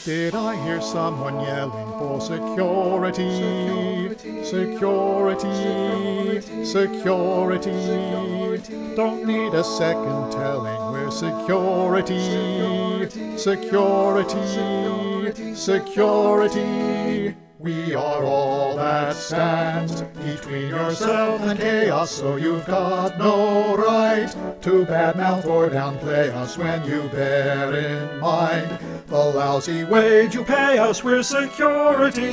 Did I hear someone yelling for security? Security, security. Don't need a second telling we're security. Security, security. We are all that stands between yourself and chaos, so you've got no right to badmouth or downplay us when you bear in mind the lousy wage you pay us. We're security,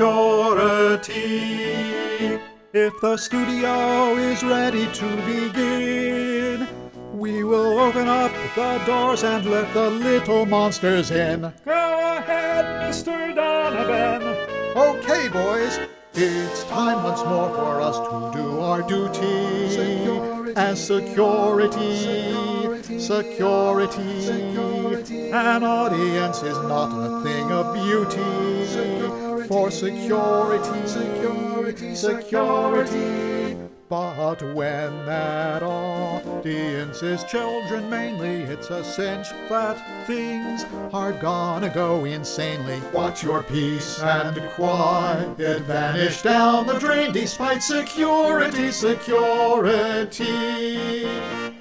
security. If the studio is ready to begin, we will open up the doors and let the little monsters in. Go ahead, Mr. Donovan. Okay, boys, it's time once more for us to do our duty as security. Security. An audience is not a thing of beauty. For security. But when that audience is children mainly, it's a cinch that things are gonna go insanely. Watch your peace and quiet vanish down the drain despite security.